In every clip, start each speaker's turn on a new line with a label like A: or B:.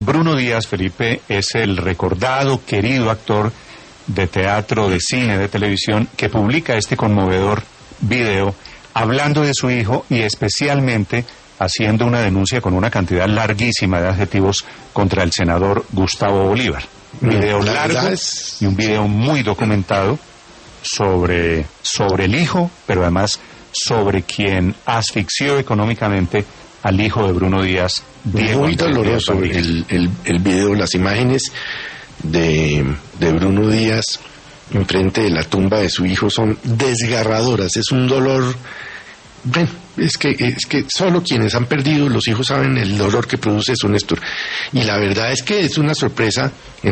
A: Bruno Díaz, Felipe, es el recordado, querido actor de teatro, de cine, de televisión, que publica este conmovedor video hablando de su hijo y especialmente haciendo una denuncia con una cantidad larguísima de adjetivos contra el senador Gustavo Bolívar. Un video largo y un video muy documentado sobre el hijo, pero además sobre quien asfixió económicamente al hijo de Bruno Díaz.
B: Muy doloroso el video, las imágenes de Bruno Díaz enfrente de la tumba de su hijo son desgarradoras. Es un dolor. Bueno, es que solo quienes han perdido los hijos saben el dolor que produce eso, Néstor. Y la verdad es que es una sorpresa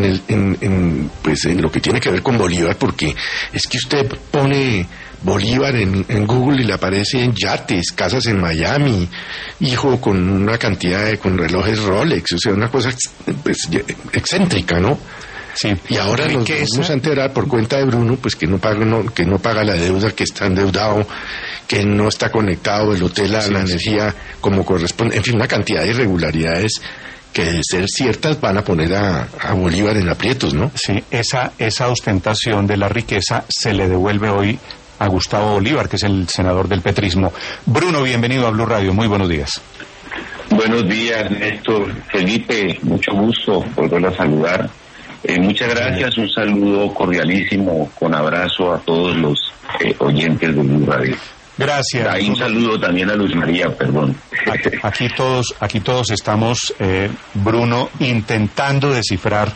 B: en lo que tiene que ver con Bolívar, porque es que usted pone Bolívar en Google y le aparecen yates, casas en Miami, hijo con una cantidad con relojes Rolex, o sea, una cosa pues excéntrica, ¿no?
A: Sí.
B: Y ahora nos vamos a enterar por cuenta de Bruno, pues que no paga la deuda, que está endeudado, que no está conectado el hotel a la energía como corresponde, en fin, una cantidad de irregularidades que de ser ciertas van a poner a Bolívar en aprietos, ¿no?
A: Sí, esa ostentación de la riqueza se le devuelve hoy a Gustavo Bolívar, que es el senador del petrismo. Bruno, bienvenido a Blue Radio, muy buenos días.
C: Buenos días, Néstor, Felipe, mucho gusto volverlo a saludar. Muchas gracias, un saludo cordialísimo, con abrazo a todos los oyentes de Blue Radio.
A: Gracias.
C: Hay un saludo también a Luz María, perdón.
A: Aquí todos estamos, Bruno, intentando descifrar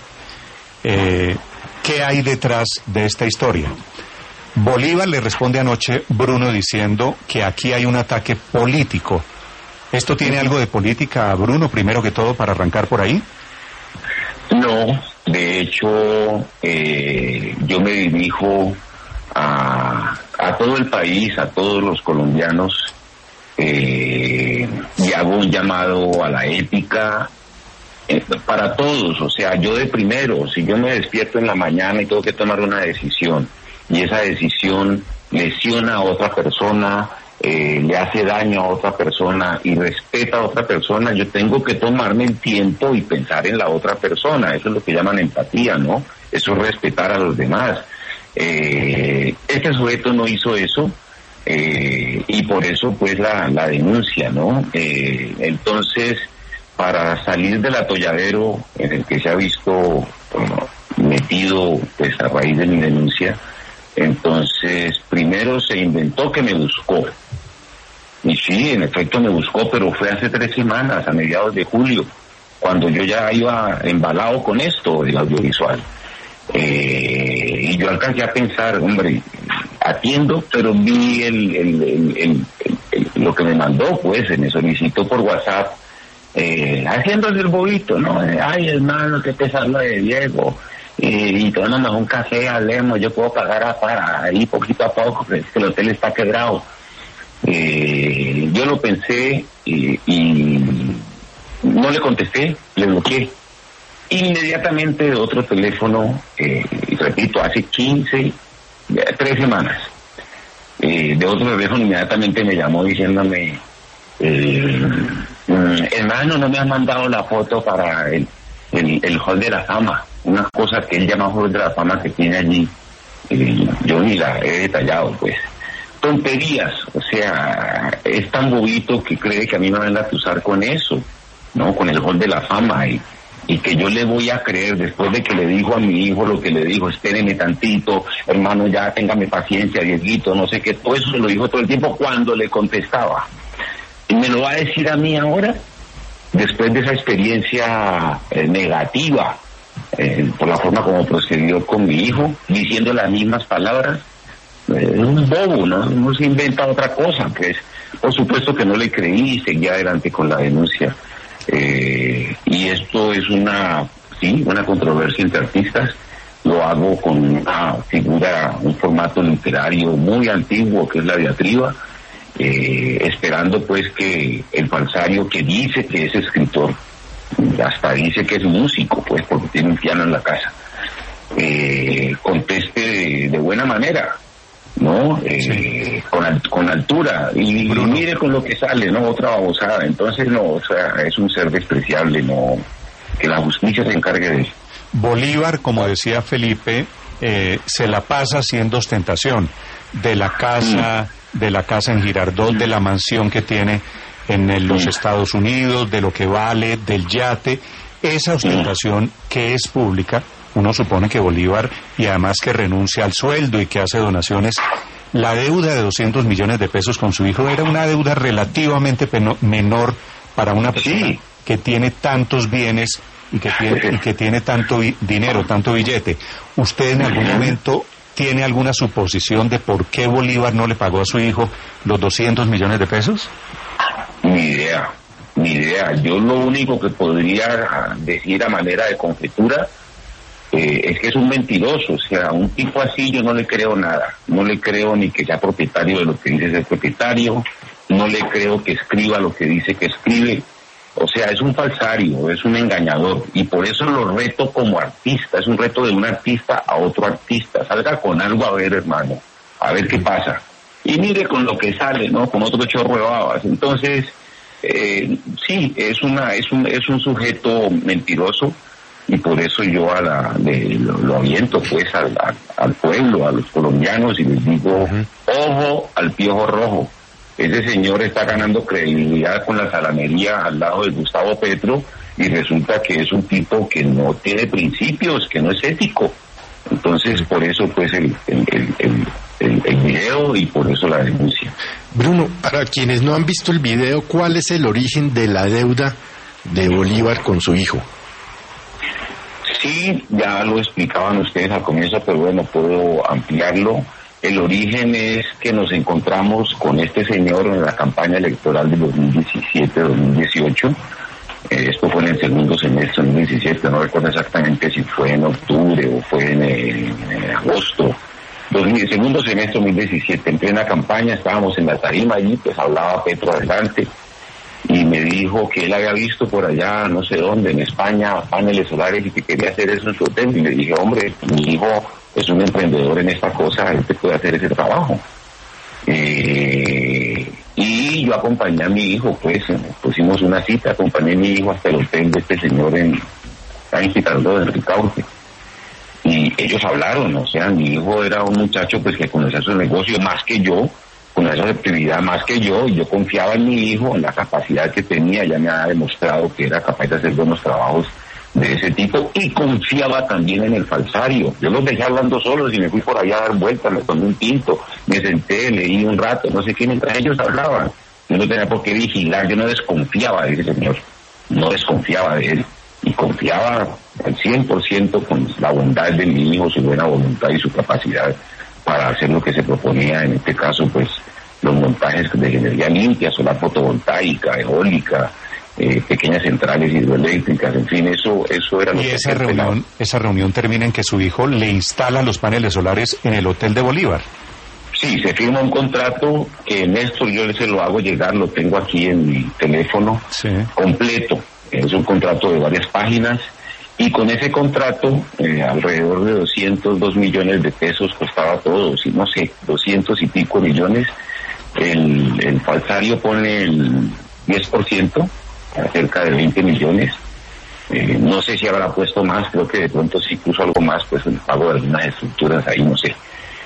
A: qué hay detrás de esta historia. Bolívar le responde anoche, Bruno, diciendo que aquí hay un ataque político. ¿Esto tiene algo de política, Bruno, primero que todo, para arrancar por ahí?
C: No, de hecho, yo me dirijo a todo el país, a todos los colombianos, y hago un llamado a la ética para todos. O sea, yo de primero, si yo me despierto en la mañana y tengo que tomar una decisión, y esa decisión lesiona a otra persona, le hace daño a otra persona y respeta a otra persona, yo tengo que tomarme el tiempo y pensar en la otra persona. Eso es lo que llaman empatía, ¿no? Eso es respetar a los demás. Este sujeto no hizo eso, y por eso pues la denuncia, ¿no? Entonces, para salir del atolladero en el que se ha visto metido pues a raíz de mi denuncia, entonces primero se inventó que me buscó. Y sí, en efecto me buscó, pero fue hace 3 semanas, a mediados de julio, cuando yo ya iba embalado con esto del audiovisual. Y yo alcancé a pensar, hombre, atiendo, pero vi lo que me mandó, pues, me solicitó por WhatsApp, haciéndole el bobito, ¿no? Ay, hermano, qué pesar lo de Diego. Y tomamos un café, hablemos, yo puedo pagar para ahí poquito a poco, pero es que el hotel está quebrado. Yo lo pensé y no le contesté, le bloqueé. Inmediatamente de otro teléfono, y repito, hace 3 semanas, de otro teléfono inmediatamente me llamó diciéndome, hermano, no me has mandado la foto para el Hall de la Fama, una cosa que él llama Hall de la Fama que tiene allí, yo ni la he detallado, pues. Tonterías, o sea, es tan bobito que cree que a mí me van a acusar con eso, ¿no? Con el Hall de la Fama, y que yo le voy a creer después de que le dijo a mi hijo lo que le dijo, espéreme tantito, hermano, ya téngame paciencia, Dieguito, no sé qué, todo eso se lo dijo todo el tiempo cuando le contestaba. ¿Y me lo va a decir a mí ahora? Después de esa experiencia negativa, por la forma como procedió con mi hijo, diciendo las mismas palabras. Es un bobo, ¿no? No se inventa otra cosa, pues. Por supuesto que no le creí y seguí adelante con la denuncia. Y esto es una controversia entre artistas. Lo hago con una figura, un formato literario muy antiguo, que es la diatriba, esperando pues que el falsario, que dice que es escritor, hasta dice que es músico, pues, porque tiene un piano en la casa, conteste de buena manera, ¿no? Sí. Con altura, y mire con lo que sale, ¿no? Otra babosada. Entonces, no, o sea, es un ser despreciable, no que la justicia se encargue de eso.
A: Bolívar, como decía Felipe, se la pasa haciendo ostentación de la casa en Girardot, de la mansión que tiene en los Estados Unidos, de lo que vale, del yate. Esa ostentación que es pública, uno supone que Bolívar, y además que renuncia al sueldo y que hace donaciones, la deuda de 200 millones de pesos con su hijo era una deuda relativamente menor para una persona que tiene tantos bienes y que tiene tanto dinero, tanto billete. ¿Usted en algún momento tiene alguna suposición de por qué Bolívar no le pagó a su hijo los 200 millones de pesos?
C: Ni idea. Yo lo único que podría decir a manera de conjetura es que es un mentiroso. O sea, un tipo así yo no le creo nada. No le creo ni que sea propietario de lo que dice ser propietario, no le creo que escriba lo que dice que escribe. O sea, es un falsario, es un engañador, y por eso lo reto como artista. Es un reto de un artista a otro artista. Salga con algo a ver, hermano, a ver qué pasa. Y mire con lo que sale, ¿no? Con otro chorro de babas. Entonces, sí, es un sujeto mentiroso, y por eso yo lo aviento pues al pueblo, a los colombianos, y les digo, ojo al piojo rojo. Ese señor está ganando credibilidad con la salamería al lado de Gustavo Petro, y resulta que es un tipo que no tiene principios, que no es ético. Entonces, por eso pues el video, y por eso la denuncia.
B: Bruno, para quienes no han visto el video, ¿cuál es el origen de la deuda de Bolívar con su hijo?
C: Sí, ya lo explicaban ustedes al comienzo, pero bueno, puedo ampliarlo. El origen es que nos encontramos con este señor en la campaña electoral de 2017-2018. Esto fue en el segundo semestre de 2017, no recuerdo exactamente si fue en octubre o fue en agosto. Segundo semestre de 2017, en plena campaña, estábamos en la tarima allí, pues hablaba Petro adelante, y me dijo que él había visto por allá, no sé dónde, en España, paneles solares, y que quería hacer eso en su hotel. Y le dije, hombre, mi hijo es un emprendedor en esta cosa, él te puede hacer ese trabajo. Y yo acompañé a mi hijo, pues, pusimos una cita, acompañé a mi hijo hasta el hotel de este señor en Girardot, en Ricaurte. Y ellos hablaron, o sea, mi hijo era un muchacho pues que conocía su negocio más que yo, con esa actividad más que yo, y yo confiaba en mi hijo, en la capacidad que tenía. Ya me ha demostrado que era capaz de hacer buenos trabajos de ese tipo, y confiaba también en el falsario. Yo los dejé hablando solos y me fui por allá a dar vueltas, me tomé un tinto, me senté, leí un rato, no sé qué, mientras ellos hablaban. Yo no tenía por qué vigilar, yo no desconfiaba de ese señor, no desconfiaba de él, y confiaba al 100% con la bondad de mi hijo, su buena voluntad y su capacidad para hacer lo que se proponía, en este caso pues los montajes de energía limpia, solar fotovoltaica, eólica, pequeñas centrales hidroeléctricas, en fin, eso era lo que...
A: Y esa reunión termina en que su hijo le instala los paneles solares en el Hotel de Bolívar.
C: Sí, se firma un contrato que Néstor, yo se lo hago llegar, lo tengo aquí en mi teléfono, completo. Es un contrato de varias páginas, y con ese contrato, alrededor de 202 millones de pesos costaba todo, si no sé, 200 y pico millones. El falsario pone el 10%, cerca de 20 millones. No sé si habrá puesto más, creo que de pronto sí puso algo más, pues el pago de algunas estructuras ahí, no sé.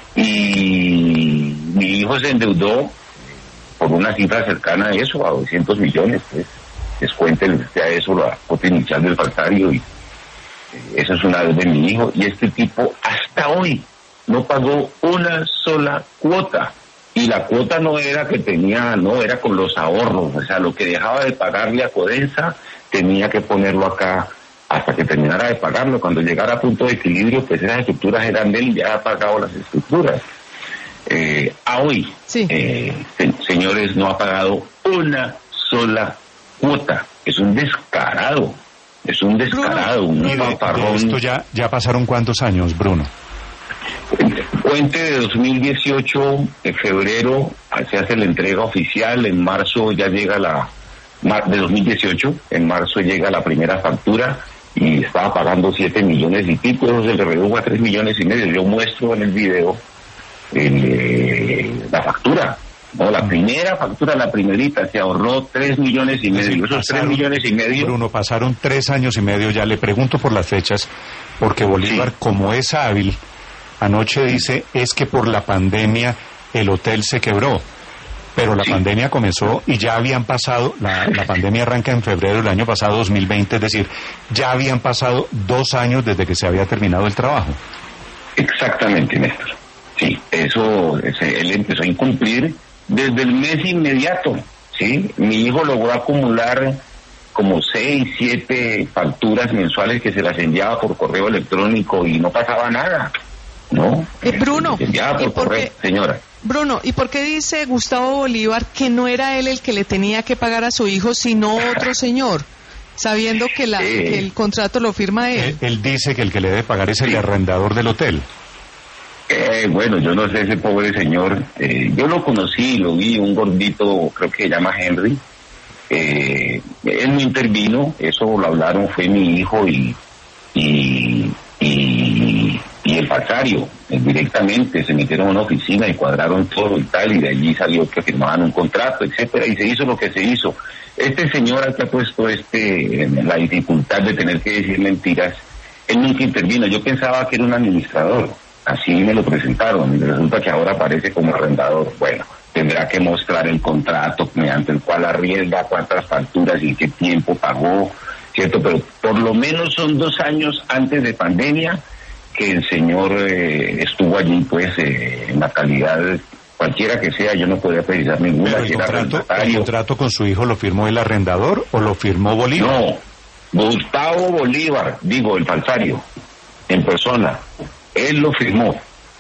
C: Y mi hijo se endeudó por una cifra cercana a eso, a 200 millones, pues. Descuéntenle a eso la cuota inicial del falsario, y eso es una deuda de mi hijo. Y este tipo hasta hoy no pagó una sola cuota. Y la cuota no era que tenía, no, era con los ahorros. O sea, lo que dejaba de pagarle a Codensa tenía que ponerlo acá hasta que terminara de pagarlo. Cuando llegara a punto de equilibrio, pues esas estructuras eran de él y ya ha pagado las estructuras. A hoy, señores, no ha pagado una sola cuota. Es un descarado, un paparrón.
A: Esto ya pasaron ¿cuántos años, Bruno?
C: Puente de 2018, en febrero se hace la entrega oficial, en marzo ya llega de 2018, en marzo llega la primera factura, y estaba pagando 7 millones y pico, eso se le redujo a 3 millones y medio. Yo muestro en el video la factura, No, la primera factura, la primerita, se ahorró 3,5 millones. Esos 3,5 millones.
A: Bruno, pasaron 3 años y medio ya. Le pregunto por las fechas, porque Bolívar, sí, como es hábil, anoche dice, es que por la pandemia el hotel se quebró. Pero la pandemia comenzó y ya habían pasado, la pandemia arranca en febrero del año pasado, 2020, es decir, ya habían pasado 2 años desde que se había terminado el trabajo.
C: Exactamente, Néstor. Sí, eso, él empezó a incumplir desde el mes inmediato, ¿sí? Mi hijo logró acumular como 6, 7 facturas mensuales que se las enviaba por correo electrónico y no pasaba nada, ¿no?
D: Bruno,
C: se enviaba por correo, señora.
D: Bruno, ¿y por qué dice Gustavo Bolívar que no era él el que le tenía que pagar a su hijo, sino otro señor, sabiendo que, que el contrato lo firma él?
A: Él dice que el que le debe pagar es el arrendador del hotel.
C: Bueno, yo no sé ese pobre señor. Yo lo conocí, lo vi, un gordito, creo que se llama Henry. Él no intervino, eso lo hablaron, fue mi hijo y el falsario. Directamente se metieron a una oficina y cuadraron todo y tal, y de allí salió que firmaban un contrato, etcétera, y se hizo lo que se hizo. Este señor al que ha puesto la dificultad de tener que decir mentiras, él nunca intervino. Yo pensaba que era un administrador, así me lo presentaron, y resulta que ahora aparece como arrendador. Bueno, tendrá que mostrar el contrato mediante el cual arrienda, cuántas facturas y en qué tiempo pagó, ¿cierto? Pero por lo menos son 2 años antes de pandemia que el señor estuvo allí, pues, en la calidad, cualquiera que sea, yo no podía precisar ninguna.
A: ¿El contrato con su hijo lo firmó el arrendador o lo firmó Bolívar?
C: No, Gustavo Bolívar, digo, el falsario, en persona. Él lo firmó,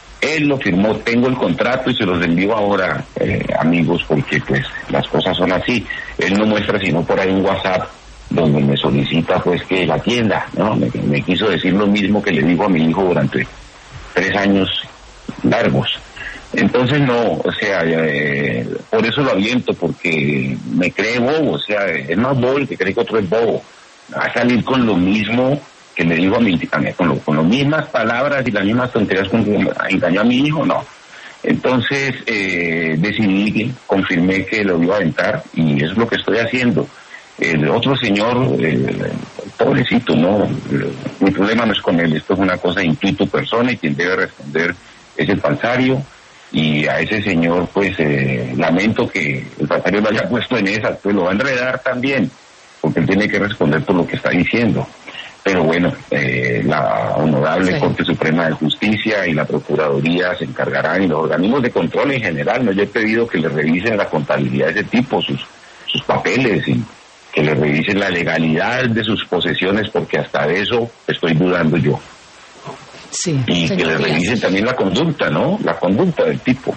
C: tengo el contrato y se los envío ahora, amigos, porque pues las cosas son así. Él no muestra sino por ahí un WhatsApp donde me solicita pues que la atienda, ¿no? Me quiso decir lo mismo que le digo a mi hijo durante 3 años largos. Entonces no, o sea, por eso lo aviento, porque me cree bobo, o sea, es más bobo el que cree que otro es bobo. Va a salir con lo mismo que le digo con las mismas palabras y las mismas tonterías con que engañó a mi hijo, no. Entonces decidí, confirmé que lo iba a aventar y es lo que estoy haciendo. El otro señor, pobrecito, no, mi problema no es con él, esto es una cosa de intuito persona y quien debe responder es el falsario, y a ese señor pues lamento que el falsario lo haya puesto en esa, pues lo va a enredar también, porque él tiene que responder por lo que está diciendo. Pero bueno, la Honorable Corte Suprema de Justicia y la Procuraduría se encargarán, y los organismos de control en general, no, yo he pedido que le revisen la contabilidad de ese tipo, sus papeles, y que le revisen la legalidad de sus posesiones, porque hasta de eso estoy dudando yo.
D: Sí,
C: y que le revisen también la conducta, ¿no? La conducta del tipo.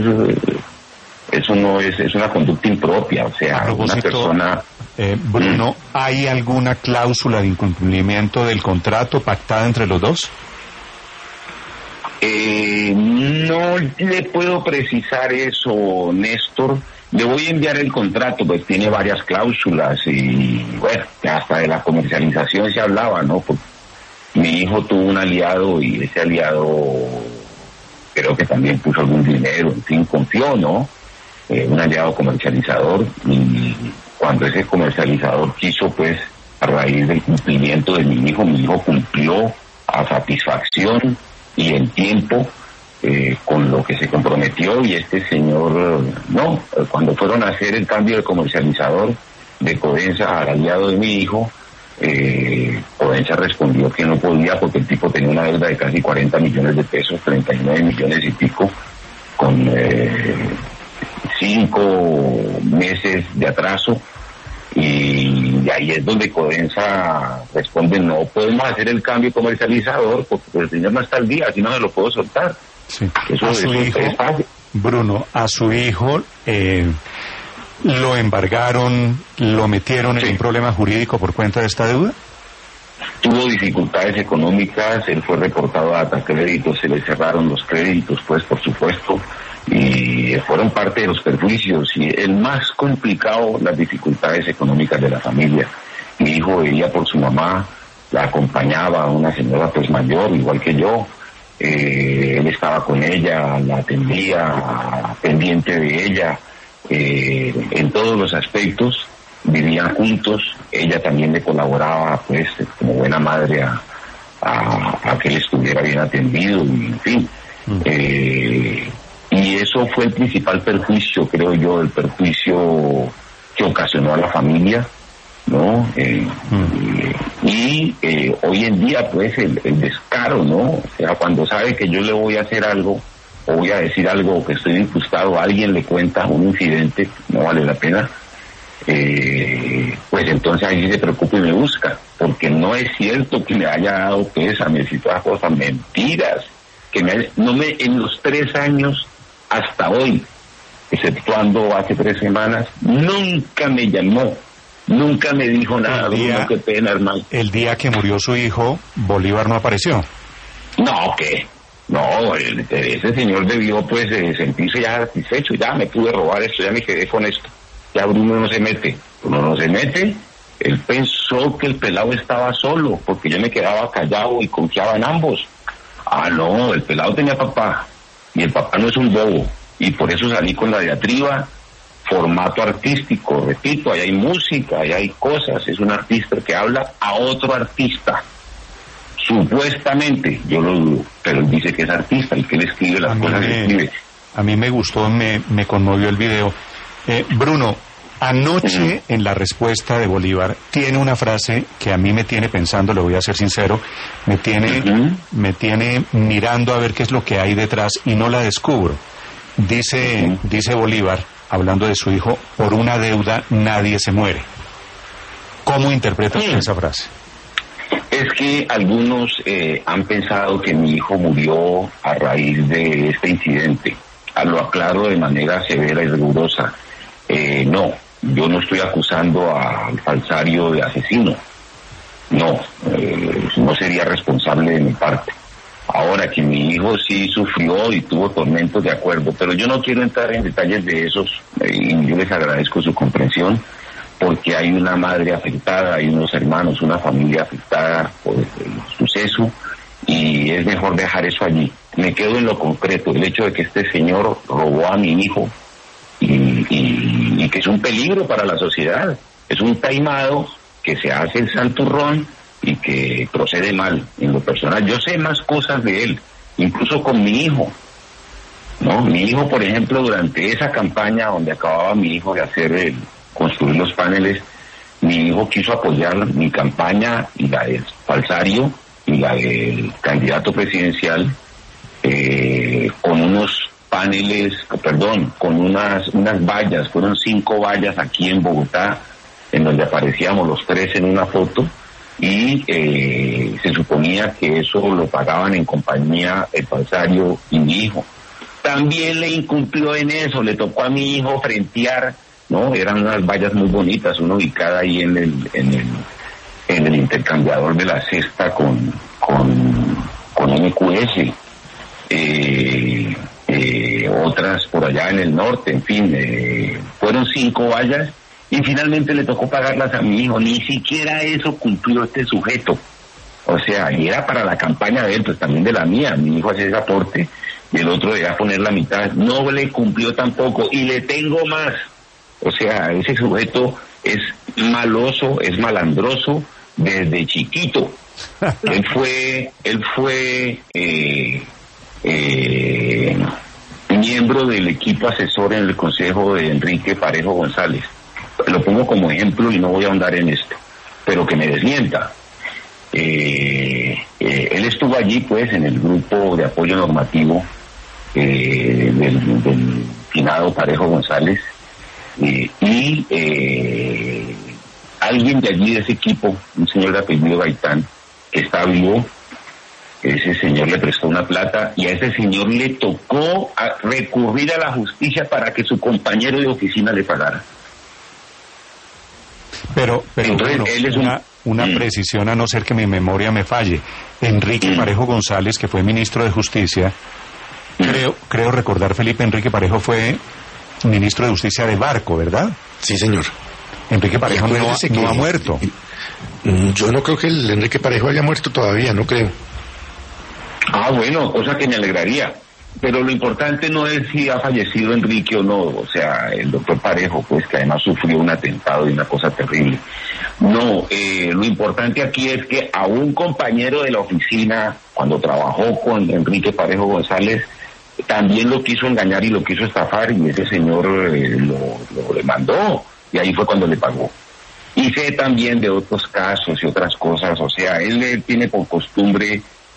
C: Eso no es una conducta impropia, o sea, una persona...
A: Bruno, ¿hay alguna cláusula de incumplimiento del contrato pactada entre los dos?
C: No le puedo precisar eso, Néstor. Le voy a enviar el contrato, pues tiene varias cláusulas y bueno, hasta de la comercialización se hablaba, ¿no? Pues, mi hijo tuvo un aliado y ese aliado creo que también puso algún dinero, en fin, confió, ¿no? Un aliado comercializador, y cuando ese comercializador quiso, pues, a raíz del cumplimiento de mi hijo cumplió a satisfacción y en tiempo con lo que se comprometió, y este señor no. Cuando fueron a hacer el cambio de comercializador de Codensa al aliado de mi hijo, Codensa respondió que no podía porque el tipo tenía una deuda de casi 40 millones de pesos, 39 millones y pico, con 5 meses de atraso, y ahí es donde Codensa responde: no podemos hacer el cambio comercializador porque el señor no está al día, así no se lo puedo soltar.
A: Sí. A su hijo, Bruno, a su hijo lo embargaron, lo metieron en un problema jurídico por cuenta de esta deuda.
C: Tuvo dificultades económicas, él fue reportado a créditos, se le cerraron los créditos, pues, por supuesto, y fueron parte de los perjuicios, y el más complicado, las dificultades económicas de la familia. Mi hijo veía por su mamá, la acompañaba a una señora pues mayor, igual que yo, él estaba con ella, la atendía, pendiente de ella, en todos los aspectos, vivían juntos, ella también le colaboraba, pues, como buena madre a que él estuviera bien atendido, y en fin. Y eso fue el principal perjuicio, creo yo, el perjuicio que ocasionó a la familia, ¿no? Y hoy en día, pues, el descaro, ¿no? O sea, cuando sabe que yo le voy a hacer algo, o voy a decir algo, o que estoy disgustado, alguien le cuenta un incidente, no vale la pena, pues entonces ahí se preocupa y me busca, porque no es cierto que me haya dado pésame y todas cosas, mentiras, que en los 3 años hasta hoy, exceptuando hace 3 semanas, nunca me llamó, nunca me dijo nada. Bruno, qué pena, hermano.
A: El día que murió su hijo, Bolívar no apareció.
C: No, ¿qué? No, ese señor debió, pues, sentirse ya satisfecho, ya me pude robar esto, ya me quedé con esto. Ya Bruno no se mete. Él pensó que el pelado estaba solo, porque yo me quedaba callado y confiaba en ambos. Ah, no, el pelado tenía papá, y el papá no es un bobo, y por eso salí con la diatriba, formato artístico, repito, ahí hay música, ahí hay cosas, es un artista que habla a otro artista, supuestamente, yo lo dudo, pero él dice que es artista y que él escribe las cosas que escribe.
A: A mí me gustó, me conmovió el video. Bruno, anoche en la respuesta de Bolívar tiene una frase que a mí me tiene pensando, le voy a ser sincero, me tiene mirando a ver qué es lo que hay detrás y no la descubro. Dice Bolívar, hablando de su hijo, por una deuda nadie se muere. ¿Cómo interpretas esa frase?
C: Es que algunos han pensado que mi hijo murió a raíz de este incidente. Lo aclaro de manera severa y rigurosa. No, yo no estoy acusando al falsario de asesino. No, no sería responsable de mi parte. Ahora, que mi hijo sí sufrió y tuvo tormentos, de acuerdo, pero yo no quiero entrar en detalles de esos, y yo les agradezco su comprensión, porque hay una madre afectada, hay unos hermanos, una familia afectada por el suceso, y es mejor dejar eso allí. Me quedo en lo concreto, el hecho de que este señor robó a mi hijo, y que es un peligro para la sociedad, es un taimado que se hace el santurrón y que procede mal. En lo personal, yo sé más cosas de él, incluso con mi hijo, ¿no? Mi hijo, por ejemplo, durante esa campaña donde acababa mi hijo de construir los paneles, mi hijo quiso apoyar mi campaña y la del falsario y la del candidato presidencial con unos paneles, con unas vallas, fueron 5 vallas aquí en Bogotá, en donde aparecíamos los 3 en una foto, y se suponía que eso lo pagaban en compañía el falsario y mi hijo. También le incumplió en eso, le tocó a mi hijo frentear, ¿no? Eran unas vallas muy bonitas, una ubicada ahí en el intercambiador de la cesta con NQS, otras por allá en el norte, en fin, fueron 5 vallas y finalmente le tocó pagarlas a mi hijo. Ni siquiera eso cumplió este sujeto, o sea, y era para la campaña de él, pues también de la mía. Mi hijo hacía ese aporte y el otro debía poner la mitad, no le cumplió tampoco, y le tengo más. O sea, ese sujeto es maloso, es malandroso desde chiquito. Él fue miembro del equipo asesor en el consejo de Enrique Parejo González. Lo pongo como ejemplo y no voy a ahondar en esto, pero que me desmienta. Él estuvo allí, pues, en el grupo de apoyo normativo del finado Parejo González, y alguien de allí, de ese equipo, un señor de apellido Gaitán, que está vivo, ese señor le prestó una plata y a ese señor le tocó recurrir a la justicia para que su compañero de oficina le pagara.
A: Pero
C: entonces,
A: bueno,
C: él es
A: una precisión, a no ser que mi memoria me falle. Enrique Parejo González, que fue ministro de Justicia, creo recordar, Felipe, Enrique Parejo fue ministro de Justicia de Barco, ¿verdad?
B: Sí, señor.
A: Enrique Parejo no ha muerto.
B: Yo no creo que el Enrique Parejo haya muerto todavía, no creo.
C: Bueno, cosa que me alegraría. Pero lo importante no es si ha fallecido Enrique o no, o sea, el doctor Parejo, pues que además sufrió un atentado y una cosa terrible. No, lo importante aquí es que a un compañero de la oficina, cuando trabajó con Enrique Parejo González, también lo quiso engañar y lo quiso estafar, y ese señor lo demandó, y ahí fue cuando le pagó. Y sé también de otros casos y otras cosas, o sea, él tiene por costumbre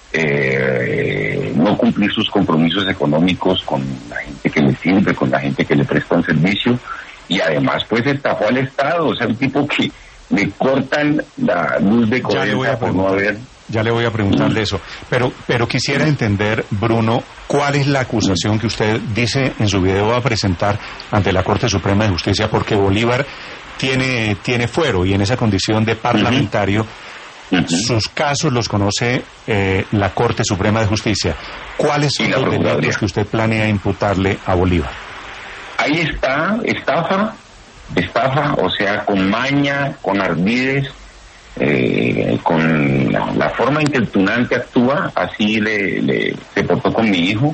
C: no cumplir sus compromisos económicos con la gente que le sirve, con la gente que le presta un servicio, y además pues estafó al Estado, o sea, un tipo que le cortan la luz de Codensa por no haber...
A: Ya le voy a preguntar de eso, pero quisiera entender, Bruno, cuál es la acusación que usted dice en su video va a presentar ante la Corte Suprema de Justicia, porque Bolívar tiene fuero y en esa condición de parlamentario, sus casos los conoce la Corte Suprema de Justicia. ¿Cuáles son los delitos que usted planea imputarle a Bolívar?
C: Ahí está, estafa, o sea, con maña, con ardides, con la forma en que el tunante actúa, así se portó con mi hijo,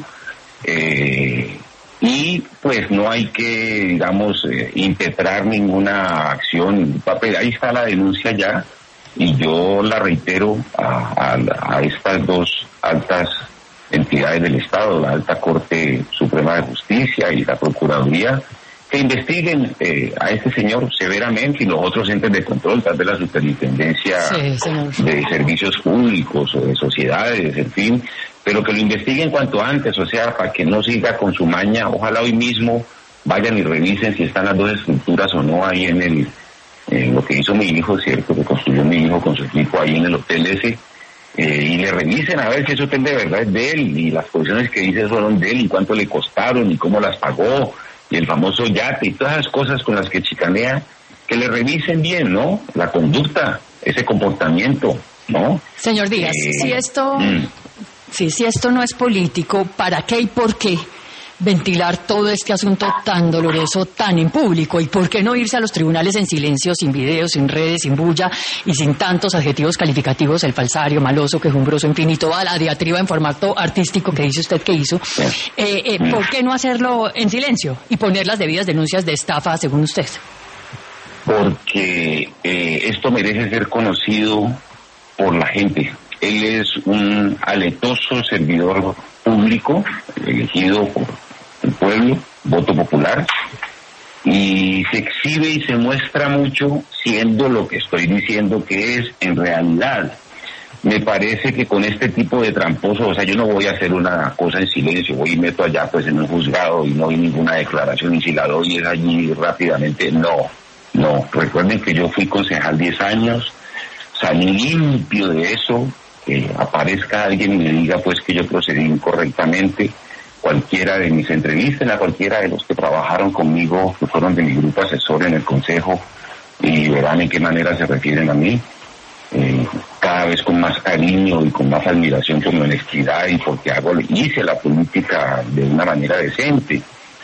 C: y pues no hay que, digamos, impetrar ninguna acción, ningún papel. Ahí está la denuncia ya, y yo la reitero a estas dos altas entidades del Estado, la Alta Corte Suprema de Justicia y la Procuraduría, que investiguen a este señor severamente, y los otros entes de control, tal vez la Superintendencia de Servicios Públicos o de Sociedades, en fin, pero que lo investiguen cuanto antes, o sea, para que no siga con su maña. Ojalá hoy mismo vayan y revisen si están las dos estructuras o no ahí en lo que hizo mi hijo, cierto, que construyó mi hijo con su equipo ahí en el hotel ese, y le revisen a ver si ese hotel de verdad es de él, y las posiciones que dice fueron de él, y cuánto le costaron, y cómo las pagó, y el famoso yate, y todas las cosas con las que chicanea, que le revisen bien, ¿no? La conducta, ese comportamiento, ¿no?
E: Señor Díaz, si esto no es político, ¿para qué y por qué ventilar todo este asunto tan doloroso, tan en público? ¿Y por qué no irse a los tribunales en silencio, sin videos, sin redes, sin bulla y sin tantos adjetivos calificativos, el falsario, maloso, quejumbroso, en fin, y toda la diatriba en formato artístico que dice usted que hizo? ¿Por qué no hacerlo en silencio y poner las debidas denuncias de estafa, según usted?
C: Porque esto merece ser conocido por la gente. Él es un aletoso servidor público, elegido por el pueblo, voto popular, y se exhibe y se muestra mucho siendo lo que estoy diciendo que es en realidad. Me parece que con este tipo de tramposo, o sea, yo no voy a hacer una cosa en silencio, voy y meto allá pues en un juzgado y no hay ninguna declaración, y si la doy es allí rápidamente, no, recuerden que yo fui concejal 10 años, salí limpio de eso. Que aparezca alguien y me diga pues que yo procedí incorrectamente, cualquiera de mis entrevistas, a cualquiera de los que trabajaron conmigo, que fueron de mi grupo asesor en el Consejo, y verán en qué manera se refieren a mí, cada vez con más cariño y con más admiración por mi honestidad y porque hice la política de una manera decente,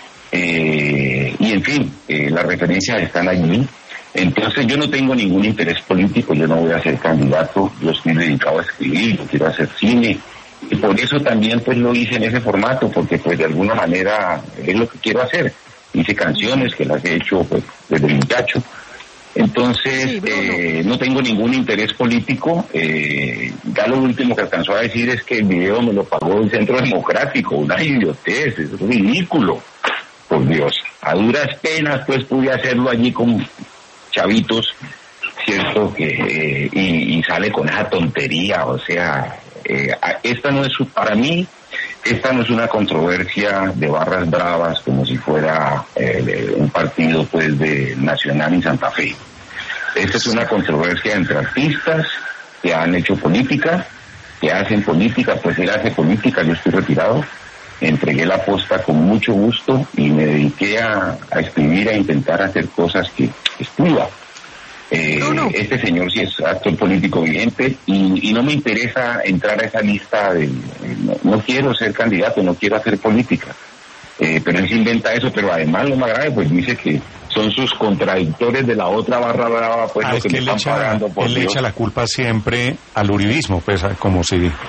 C: y en fin, las referencias están allí. Entonces yo no tengo ningún interés político, yo no voy a ser candidato, yo estoy dedicado a escribir, yo quiero hacer cine, y por eso también pues lo hice en ese formato, porque pues de alguna manera es lo que quiero hacer. Hice canciones que las he hecho pues desde muchacho, entonces no tengo ningún interés político. Ya lo último que alcanzó a decir es que el video me lo pagó el Centro Democrático, una idiotez, es ridículo, por Dios. A duras penas pues pude hacerlo allí con chavitos, cierto, que y sale con esa tontería, o sea, esta no es para mí, esta no es una controversia de barras bravas como si fuera un partido pues de Nacional y Santa Fe. Esta es una controversia entre artistas que han hecho política, que hacen política, pues él hace política, yo estoy retirado, entregué la posta con mucho gusto y me dediqué a escribir, a intentar hacer cosas que escriba. Este señor sí es actor político vigente y no me interesa entrar a esa lista no quiero ser candidato, no quiero hacer política, pero él se inventa eso. Pero además lo más grave pues dice que son sus contradictores de la otra barra brava pues lo que le están pagando, por
A: él le echa la culpa siempre al uribismo, pues como si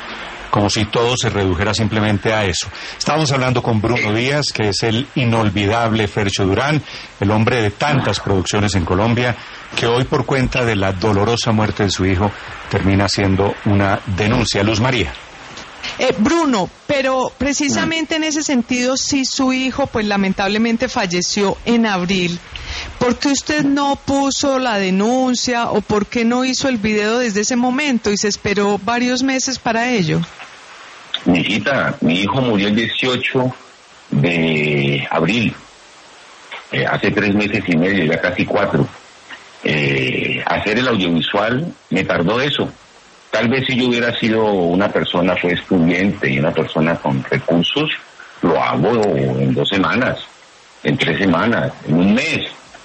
A: como si todo se redujera simplemente a eso. Estábamos hablando con Bruno Díaz, que es el inolvidable Fercho Durán, el hombre de tantas producciones en Colombia, que hoy por cuenta de la dolorosa muerte de su hijo termina haciendo una denuncia. Luz María.
D: Bruno, pero precisamente en ese sentido, si su hijo pues lamentablemente falleció en abril, ¿por qué usted no puso la denuncia o por qué no hizo el video desde ese momento y se esperó varios meses para ello?
C: Mi hijita, mi hijo murió el 18 de abril, hace 3 meses y medio, ya casi 4. Hacer el audiovisual me tardó eso. Tal vez si yo hubiera sido una persona pues pudiente y una persona con recursos, lo hago en 2 semanas, en 3 semanas, en un mes.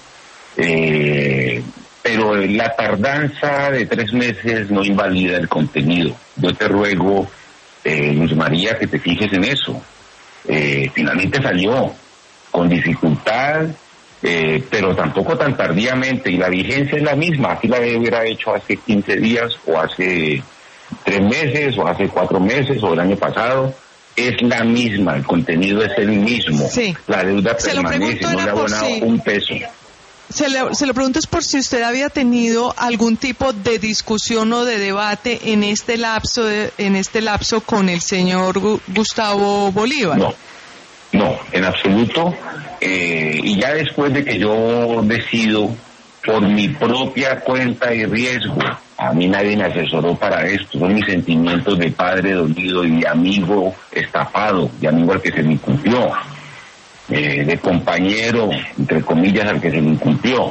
C: Pero la tardanza de 3 meses no invalida el contenido. Yo te ruego, Luz María, que te fijes en eso. Finalmente salió con dificultad, pero tampoco tan tardíamente, y la vigencia es la misma. Aquí la hubiera hecho hace 15 días o hace 3 meses o hace 4 meses o el año pasado. Es la misma, el contenido es el mismo.
D: Sí.
C: La deuda permanece, no le ha abonado un peso.
D: Se lo pregunto es por si usted había tenido algún tipo de discusión o de debate en este lapso con el señor Gustavo Bolívar.
C: No, en absoluto. Y ya después de que yo decido por mi propia cuenta y riesgo, a mí nadie me asesoró para esto, son mis sentimientos de padre dolido y de amigo estafado, de amigo al que se me incumplió, de compañero, entre comillas, al que se me incumplió.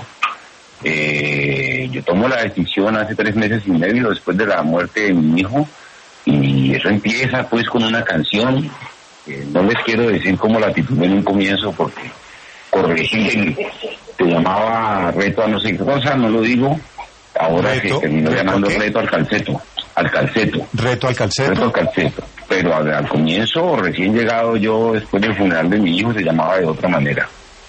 C: Yo tomo la decisión hace 3 meses y medio después de la muerte de mi hijo, y eso empieza pues con una canción. No les quiero decir cómo la titulé en un comienzo porque corregí, se llamaba Reto a no sé qué cosa, no lo digo, ahora se terminó llamando Reto al Calceto.
A: Reto al Calceto.
C: Pero al comienzo, recién llegado yo después del funeral de mi hijo, se llamaba de otra manera.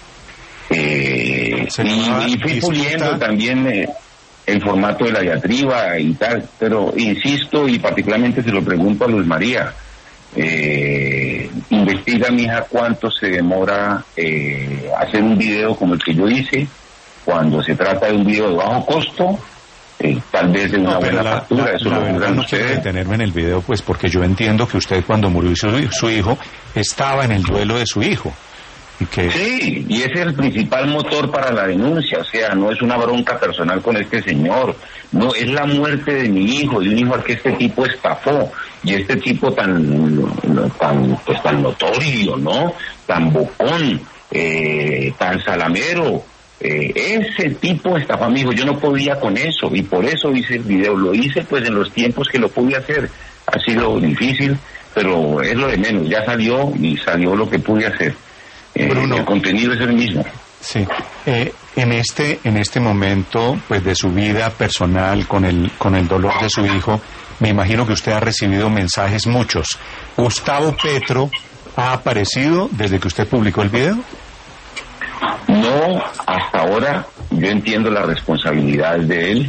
C: Y fui puliendo también el formato de la diatriba y tal, pero insisto y particularmente se lo pregunto a Luz María. Investiga, mija, cuánto se demora hacer un video como el que yo hice. Cuando se trata de un video de bajo costo, tal vez de una buena factura. Eso lo logran
A: no
C: ustedes.
A: quiero detenerme en el video, pues porque yo entiendo que usted cuando murió su hijo estaba en el duelo de su hijo.
C: Sí, y ese es el principal motor para la denuncia. O sea, no es una bronca personal con este señor, no, es la muerte de mi hijo, de un hijo al que este tipo estafó, y este tipo tan notorio, ¿no? Tan bocón, tan salamero. Ese tipo estafó a mi hijo. Yo no podía con eso y por eso hice el video. Lo hice pues en los tiempos que lo pude hacer. Ha sido difícil, pero es lo de menos. Ya salió y salió lo que pude hacer. Bruno, el contenido es el mismo.
A: Sí. En este momento pues de su vida personal con el dolor de su hijo, me imagino que usted ha recibido mensajes muchos. ¿Gustavo Petro ha aparecido desde que usted publicó el video?
C: No, hasta ahora. Yo entiendo la responsabilidad de él.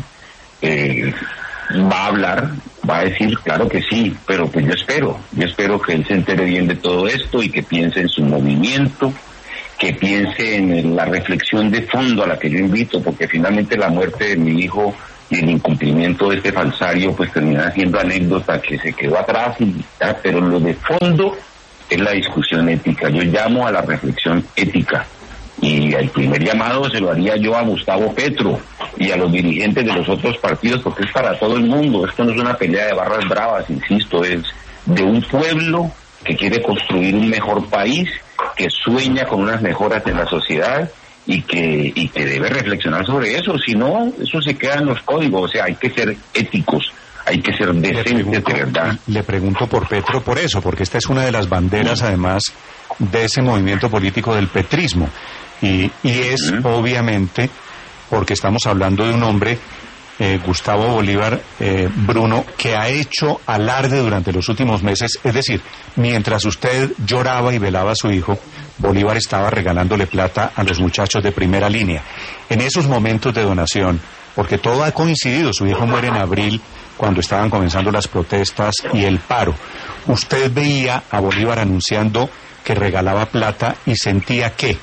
C: Va a hablar, va a decir, claro que sí, pero pues yo espero que él se entere bien de todo esto y que piense en su movimiento, que piense en la reflexión de fondo a la que yo invito, porque finalmente la muerte de mi hijo y el incumplimiento de este falsario pues termina siendo anécdota que se quedó atrás, pero lo de fondo es la discusión ética. Yo llamo a la reflexión ética. Y el primer llamado se lo haría yo a Gustavo Petro y a los dirigentes de los otros partidos, porque es para todo el mundo. Esto no es una pelea de barras bravas, insisto, es de un pueblo que quiere construir un mejor país, que sueña con unas mejoras en la sociedad y que debe reflexionar sobre eso. Si no, eso se queda en los códigos. O sea, hay que ser éticos, hay que ser decentes de verdad.
A: Le pregunto por Petro por eso, porque esta es una de las banderas además de ese movimiento político del petrismo. Y es obviamente porque estamos hablando de un hombre, Gustavo Bolívar, Bruno, que ha hecho alarde durante los últimos meses. Es decir, mientras usted lloraba y velaba a su hijo, Bolívar estaba regalándole plata a los muchachos de primera línea. En esos momentos de donación, porque todo ha coincidido, su hijo muere en abril cuando estaban comenzando las protestas y el paro. ¿Usted veía a Bolívar anunciando que regalaba plata y sentía qué?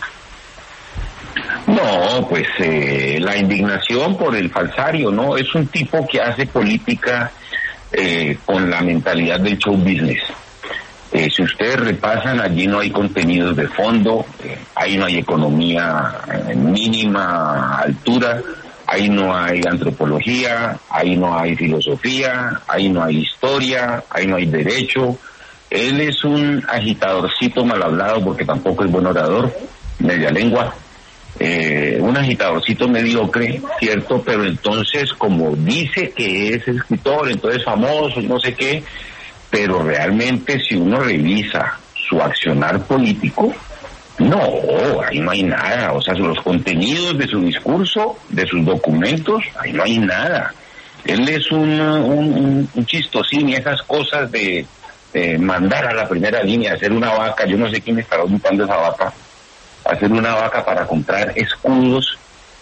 C: No, pues la indignación por el falsario, ¿no? Es un tipo que hace política con la mentalidad del show business. Si ustedes repasan, allí no hay contenidos de fondo, ahí no hay economía en mínima altura, ahí no hay antropología, ahí no hay filosofía, ahí no hay historia, ahí no hay derecho. Él es un agitadorcito mal hablado porque tampoco es buen orador, media lengua. Un agitadorcito mediocre, cierto, pero entonces como dice que es escritor, entonces famoso, no sé qué, pero realmente si uno revisa su accionar político, no, ahí no hay nada, o sea, los contenidos de su discurso, de sus documentos, ahí no hay nada. Él es un chistosín y esas cosas de mandar a la primera línea, hacer una vaca, yo no sé quién estará ocupando esa vaca, hacer una vaca para comprar escudos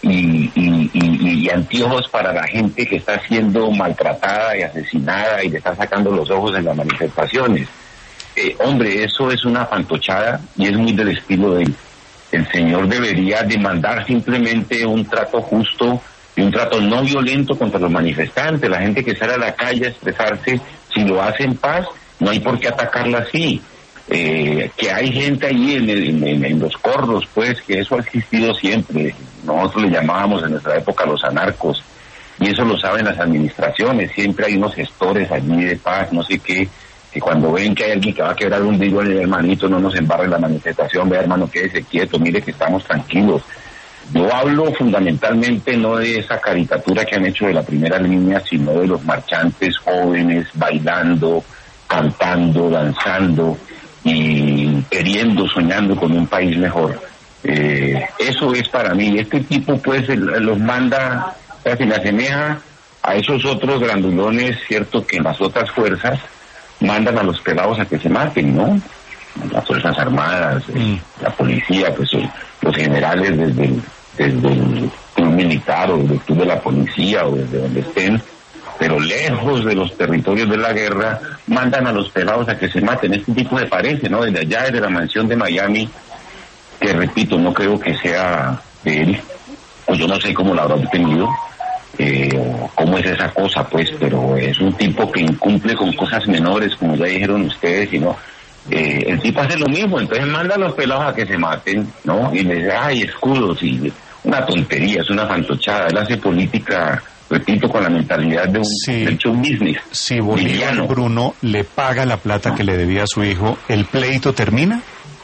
C: y anteojos para la gente que está siendo maltratada y asesinada y le está sacando los ojos en las manifestaciones. Hombre, eso es una fantochada y es muy del estilo de él. El señor debería demandar simplemente un trato justo y un trato no violento contra los manifestantes, la gente que sale a la calle a expresarse. Si lo hace en paz, no hay por qué atacarla así. Que hay gente ahí en los corros, pues, que eso ha existido siempre. Nosotros le llamábamos en nuestra época los anarcos, y eso lo saben las administraciones. Siempre hay unos gestores allí de paz, no sé qué, que cuando ven que hay alguien que va a quebrar un vidrio, hermanito, no nos embarre la manifestación, vea, hermano, quédese quieto, mire que estamos tranquilos. Yo hablo fundamentalmente no de esa caricatura que han hecho de la primera línea, sino de los marchantes jóvenes bailando, cantando, danzando y queriendo, soñando con un país mejor. Eso es para mí. Este tipo pues los manda, o sea, se le asemeja a esos otros grandulones, cierto, que en las otras fuerzas mandan a los pelados a que se maten, ¿no? Las Fuerzas Armadas, la policía, pues los generales desde el club militar o desde el club de la policía o desde donde estén, pero lejos de los territorios de la guerra, mandan a los pelados a que se maten. Este tipo me parece, ¿no? Desde allá, desde la mansión de Miami, que repito, no creo que sea de él, o yo no sé cómo la habrá obtenido, cómo es esa cosa, pues, pero es un tipo que incumple con cosas menores, como ya dijeron ustedes, y no. El tipo hace lo mismo, entonces manda a los pelados a que se maten, ¿no? Y le dice, ay, escudos, y una tontería, es una fantochada. Él hace política, repito, con la mentalidad de un show business.
A: Si Bolívar, Bruno, le paga la plata que le debía a su hijo, ¿el pleito termina?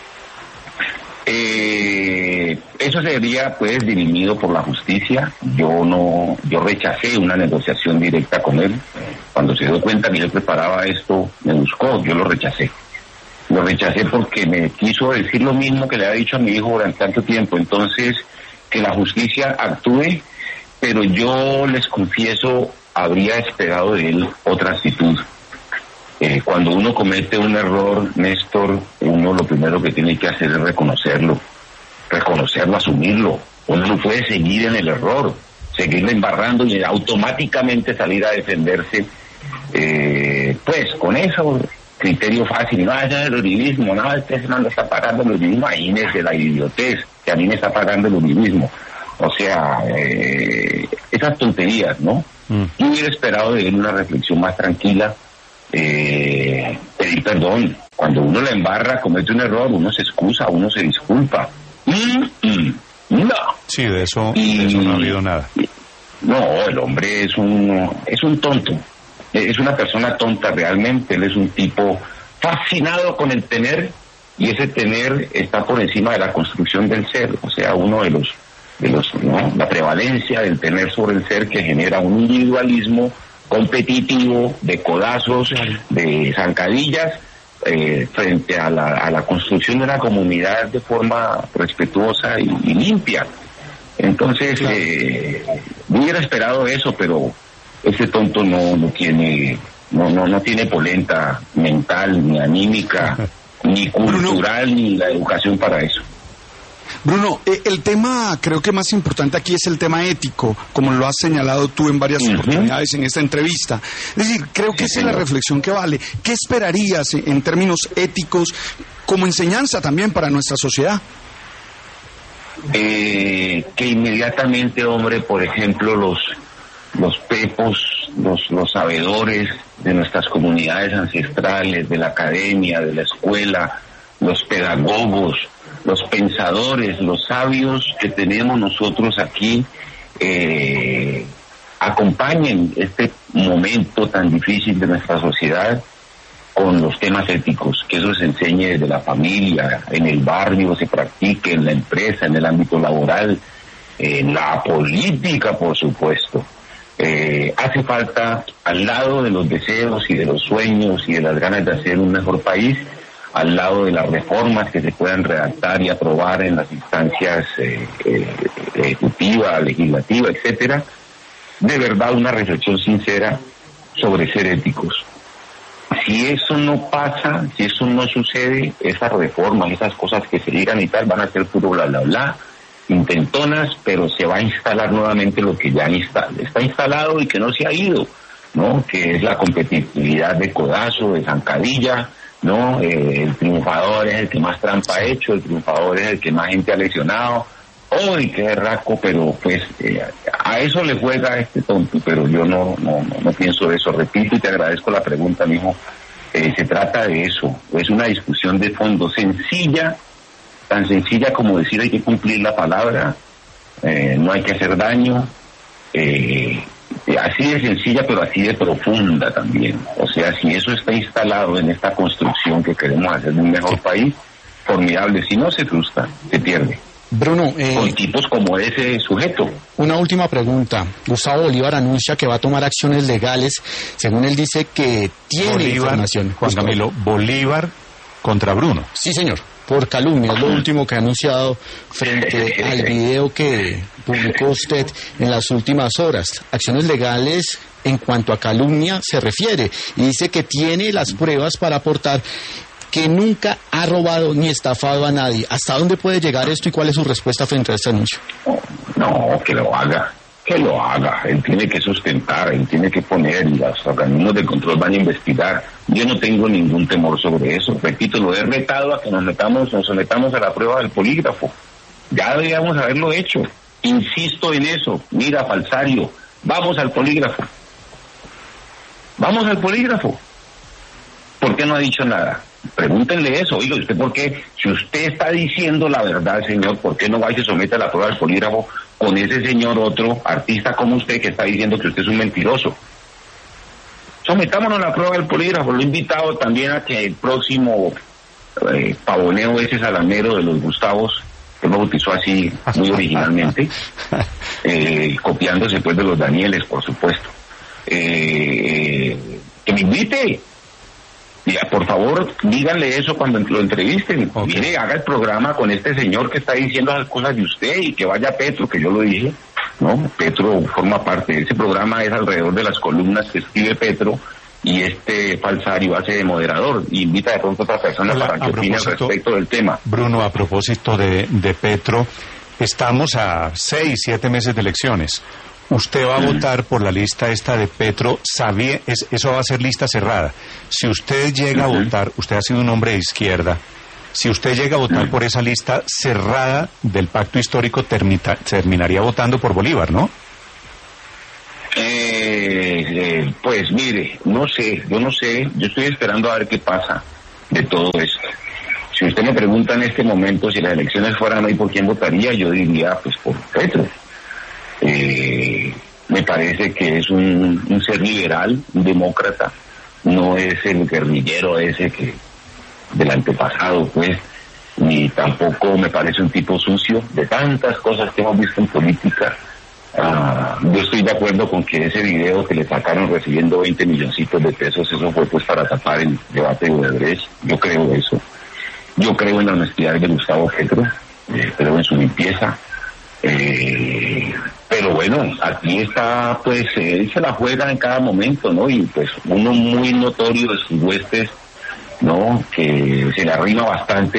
C: Eso sería pues dirimido por la justicia. Yo rechacé una negociación directa con él. Cuando se dio cuenta que yo preparaba esto, me buscó, yo lo rechacé. Lo rechacé porque me quiso decir lo mismo que le había dicho a mi hijo durante tanto tiempo. Entonces, que la justicia actúe, pero yo les confieso, habría esperado de él otra actitud. Cuando uno comete un error, Néstor, uno lo primero que tiene que hacer es reconocerlo, asumirlo. Uno no puede seguir en el error, seguirle embarrando y automáticamente salir a defenderse, pues con eso, criterio fácil. No, eso es el uribismo, no, este man está pagando el uribismo, ahí de la idiotez, que a mí me está pagando el uribismo. O sea, esas tonterías, ¿no? Yo hubiera esperado de él una reflexión más tranquila, pedir perdón. Cuando uno la embarra, comete un error, uno se excusa, uno se disculpa. No.
A: Sí, de eso no ha habido nada.
C: No, el hombre es un tonto. Es una persona tonta realmente. Él es un tipo fascinado con el tener, y ese tener está por encima de la construcción del ser. O sea, uno de los ¿no? La prevalencia del tener sobre el ser, que genera un individualismo competitivo, de codazos, de zancadillas, frente a la construcción de una comunidad de forma respetuosa y limpia. Entonces, hubiera esperado eso, pero ese tonto no tiene polenta mental, ni anímica, ni cultural, ni la educación para eso.
F: Bruno, el tema creo que más importante aquí es el tema ético, como lo has señalado tú en varias oportunidades en esta entrevista. Es decir, creo que esa es la reflexión que vale. ¿Qué esperarías en términos éticos como enseñanza también para nuestra sociedad?
C: Que inmediatamente, hombre, por ejemplo, los pepos, los sabedores de nuestras comunidades ancestrales, de la academia, de la escuela, los pedagogos, los pensadores, los sabios que tenemos nosotros aquí, acompañen este momento tan difícil de nuestra sociedad con los temas éticos, que eso se enseñe desde la familia, en el barrio, se practique en la empresa, en el ámbito laboral, en la política, por supuesto. Hace falta, al lado de los deseos y de los sueños y de las ganas de hacer un mejor país, al lado de las reformas que se puedan redactar y aprobar en las instancias ejecutiva, legislativa, etcétera, de verdad una reflexión sincera sobre ser éticos. Si eso no pasa, si eso no sucede, esas reformas, esas cosas que se digan y tal, van a ser puro bla bla bla, intentonas, pero se va a instalar nuevamente lo que ya está instalado y que no se ha ido, ¿no? Que es la competitividad de codazo, de zancadilla, ¿no? El triunfador es el que más trampa ha hecho, el triunfador es el que más gente ha lesionado. ¡Uy, qué berraco! Pero pues a eso le juega este tonto, pero yo no pienso eso. Repito y te agradezco la pregunta, mijo. Se trata de eso, es una discusión de fondo sencilla, tan sencilla como decir hay que cumplir la palabra, no hay que hacer daño, así de sencilla pero así de profunda también. O sea, si eso está instalado en esta construcción que queremos hacer de un mejor país, formidable. Si no, se frustra, se pierde.
F: Bruno,
C: con tipos como ese sujeto.
F: Una última pregunta. Gustavo Bolívar anuncia que va a tomar acciones legales. Según él dice que tiene información.
A: Juan Camilo, Bolívar contra Bruno.
F: Sí, señor. Por calumnia, es lo último que ha anunciado frente al video que publicó usted en las últimas horas. Acciones legales en cuanto a calumnia se refiere y dice que tiene las pruebas para aportar que nunca ha robado ni estafado a nadie. ¿Hasta dónde puede llegar esto y cuál es su respuesta frente a este anuncio?
C: No, que lo haga. Él tiene que sustentar, él tiene que poner, y los organismos de control van a investigar. Yo no tengo ningún temor sobre eso. Repito, lo he retado a que nos sometamos a la prueba del polígrafo. Ya deberíamos haberlo hecho. Insisto en eso. Mira, falsario, vamos al polígrafo. ¿Por qué no ha dicho nada? Pregúntenle eso. Oiga, ¿usted por qué? Si usted está diciendo la verdad, señor, ¿por qué no va y se somete a la prueba del polígrafo con ese señor otro artista como usted que está diciendo que usted es un mentiroso? Sometámonos a la prueba del polígrafo. Lo he invitado también a que el próximo pavoneo ese salamero de los Gustavos, que lo bautizó así muy originalmente, copiándose pues de los Danieles, por supuesto, que me invite. Ya, por favor, díganle eso cuando lo entrevisten. Okay. Mire, haga el programa con este señor que está diciendo las cosas de usted, y que vaya Petro, que yo lo dije, ¿no? Petro forma parte de ese programa, es alrededor de las columnas que escribe Petro, y este falsario hace de moderador, y invita de pronto a otra persona para que opine al respecto del tema.
A: Bruno, a propósito de Petro, estamos a 6-7 meses de elecciones. Usted va a votar por la lista esta de Petro, eso va a ser lista cerrada. Si usted llega a votar, usted ha sido un hombre de izquierda, si usted llega a votar por esa lista cerrada del pacto histórico, terminaría votando por Bolívar, ¿no?
C: Pues mire, yo no sé, yo estoy esperando a ver qué pasa de todo esto. Si usted me pregunta en este momento si las elecciones fueran hoy por quién votaría, yo diría pues por Petro. Me parece que es un ser liberal, un demócrata, no es el guerrillero ese que del antepasado, pues, ni tampoco me parece un tipo sucio. De tantas cosas que hemos visto en política, yo estoy de acuerdo con que ese video que le sacaron recibiendo 20 milloncitos de pesos, eso fue pues para tapar el debate de Odebrecht. Yo creo eso. Yo creo en la honestidad de Gustavo Petro, creo en su limpieza. Pero bueno, aquí está, pues, él se la juega en cada momento, ¿no? Y pues uno muy notorio de sus huestes, ¿no? Que se le arrima bastante,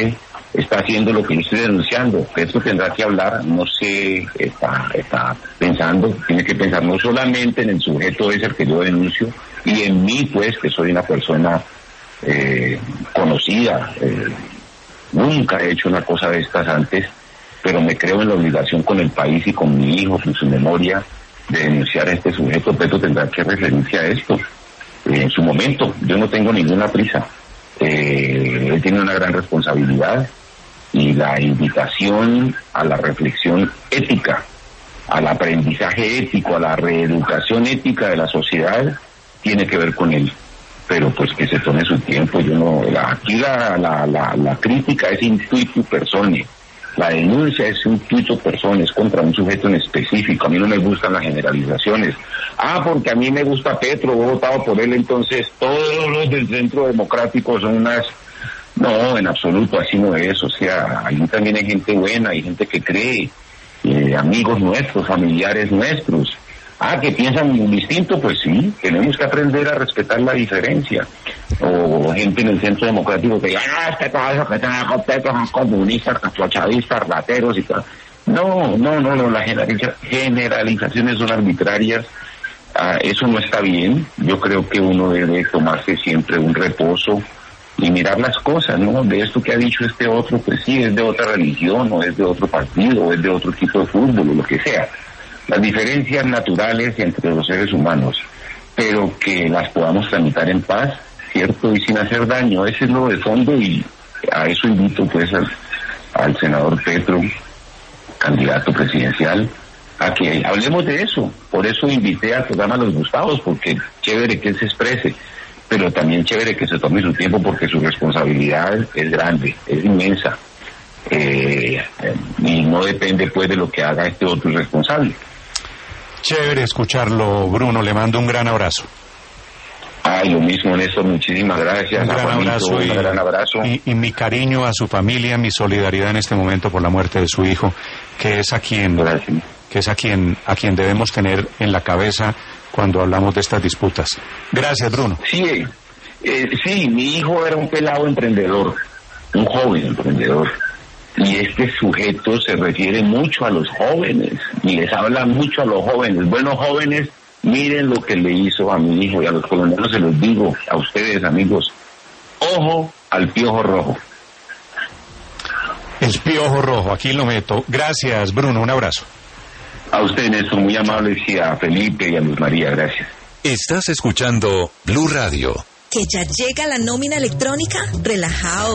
C: está haciendo lo que yo estoy denunciando. Petro tendrá que hablar, no sé, está pensando, tiene que pensar no solamente en el sujeto ese que yo denuncio, y en mí, pues, que soy una persona conocida, nunca he hecho una cosa de estas antes, pero me creo en la obligación con el país y con mi hijo, con su memoria, de denunciar a este sujeto. Petro tendrá que referirse a esto en su momento. Yo no tengo ninguna prisa. Él tiene una gran responsabilidad, y la invitación a la reflexión ética, al aprendizaje ético, a la reeducación ética de la sociedad, tiene que ver con él. Pero pues que se tome su tiempo. Yo no, aquí la crítica es intuitu personae, la denuncia es intuitu personae, es contra un sujeto en específico. A mí no me gustan las generalizaciones. Porque a mí me gusta Petro, he votado por él, entonces todos los del Centro Democrático son unas... No, en absoluto, así no es. O sea, ahí también hay gente buena, hay gente que cree, amigos nuestros, familiares nuestros. Que piensan distinto, pues sí, tenemos que aprender a respetar la diferencia. O gente en el Centro Democrático que diga, este caso que tenga completos son comunistas, chavistas, rateros y tal. No, las generalizaciones son arbitrarias. Eso no está bien. Yo creo que uno debe tomarse siempre un reposo y mirar las cosas, ¿no? De esto que ha dicho este otro, pues sí, es de otra religión, o es de otro partido, o es de otro equipo de fútbol, o lo que sea. Las diferencias naturales entre los seres humanos, pero que las podamos tramitar en paz, ¿cierto? Y sin hacer daño. Ese es lo de fondo, y a eso invito pues al senador Petro, candidato presidencial, a que hablemos de eso. Por eso invité al programa Los Gustavos, porque chévere que él se exprese, pero también chévere que se tome su tiempo, porque su responsabilidad es grande, es inmensa, y no depende pues de lo que haga este otro irresponsable.
A: Chévere escucharlo, Bruno, le mando un gran abrazo.
C: Lo mismo, Néstor, muchísimas gracias.
A: Un gran abrazo y mi cariño a su familia, mi solidaridad en este momento por la muerte de su hijo, que es a quien debemos tener en la cabeza cuando hablamos de estas disputas. Gracias, Bruno.
C: Sí, mi hijo era un pelado emprendedor, un joven emprendedor, y este sujeto se refiere mucho a los jóvenes y les habla mucho a los jóvenes. Bueno, jóvenes, miren lo que le hizo a mi hijo, y a los colombianos se los digo, a ustedes, amigos, ojo al piojo rojo.
A: El piojo rojo, aquí lo meto. Gracias, Bruno, un abrazo.
C: A ustedes, Néstor, muy amables, y a Felipe y a Luz María, gracias.
G: Estás escuchando Blue Radio.
H: Que ya llega la nómina electrónica, relajado.